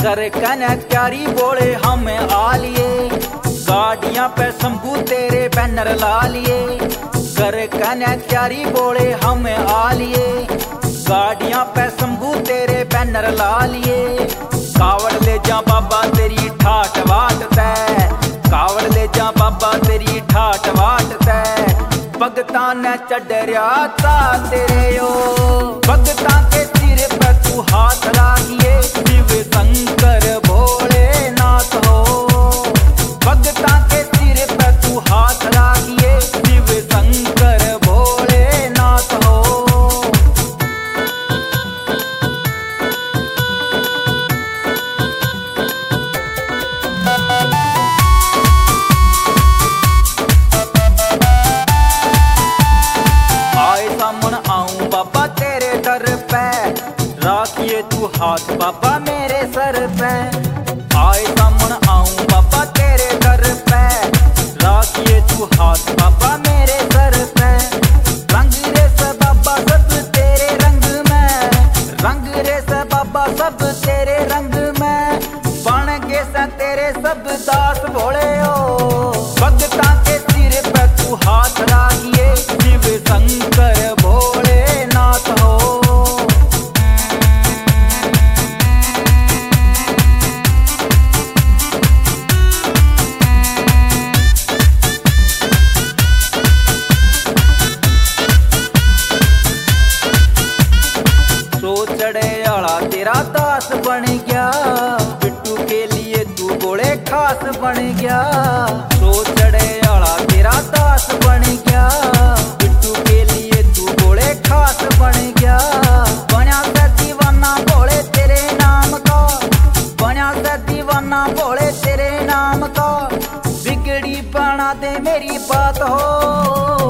कर कने त्यारी बोले हमें आ लिए, गाड़ियां पे शंभू तेरे बैनर ला लिए। कर कने त्यारी बोले हमें आ लिए, गाड़ियां पे शंभू तेरे बैनर ला लिए। कावड़ ले जा बाबा तेरी ठाट वाट तै, कावड़ ले जा बाबा तेरी ठाट वाट तै। भगतां ने चढ़रिया ता तेरे ओ, भगतां के सिर पे तू हाथ लागिए। शिव शंकर भोलेनाथ हो, भगतां के सिर पे तू हाथ लागिए। शिव शंकर भोलेनाथ हो। आऊं बाबा तेरे दर पे, राखिए तू हाथ बाबा मेरे सर पे। आए सामन आऊं बाबा तेरे दर पे, राखिए तू हाथ बाबा मेरे सर पे। रंग रे से बाबा सब तेरे रंग में, रंग रे से बाबा सब तेरे रंग में। बन के से तेरे सब दास भोले हो, भगतां के सिर पे तू हाथ राखिए। शिव शंकर भोलेनाथ हो। सो चढ़े आला तेरा दास बन गया, बिट्टू के लिए तू बोले खास बन गया। सो चढ़े आला तेरा दास बन गया, बिट्टू के लिए तू बोले खास बन गया। बना से दीवाना बोले तेरे नाम का, बना से दीवाना बोले तेरे नाम का। बिगड़ी बना दे मेरी बात हो।